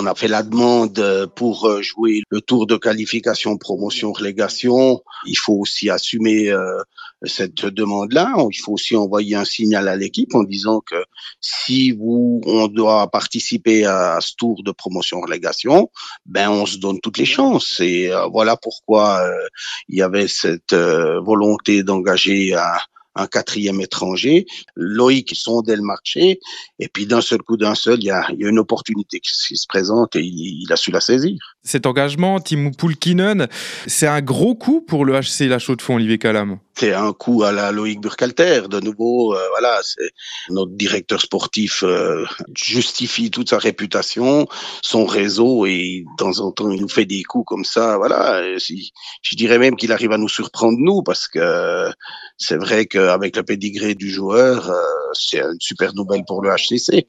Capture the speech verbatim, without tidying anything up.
on a fait la demande pour jouer le tour de qualification promotion-relégation. Il faut aussi assumer euh, cette demande-là. Il faut aussi envoyer un signal à l'équipe en disant que si vous, on doit participer à, à ce tour de promotion-relégation, ben on se donne toutes les chances. Et euh, voilà pourquoi euh, il y avait cette euh, volonté d'engager un un quatrième étranger. Loïc sondait le marché, et puis d'un seul coup, d'un seul, il y a, il y a une opportunité qui, qui se présente et il, il a su la saisir. Cet engagement, Teemu Pulkkinen, c'est un gros coup pour le H C La Chaux-de-Fonds, Olivier Calam. C'est un coup à la Loïc Burkhalter. De nouveau, euh, voilà, c'est notre directeur sportif euh, justifie toute sa réputation, son réseau, et de temps en temps, il nous fait des coups comme ça. Voilà, et si, je dirais même qu'il arrive à nous surprendre, nous, parce que c'est vrai qu'avec le pédigré du joueur, euh, c'est une super nouvelle pour le H C C.